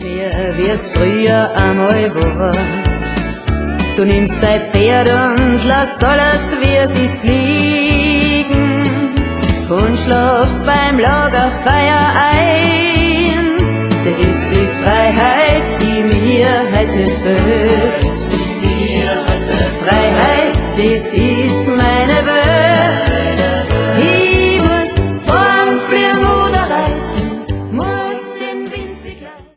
mehr, wie es früher einmal war. Du nimmst dein Pferd und lässt alles, wie es ist, liegen und schlafst beim Lagerfeuer ein. Das ist die Freiheit, die mir heute fehlt. Freiheit, das ist meine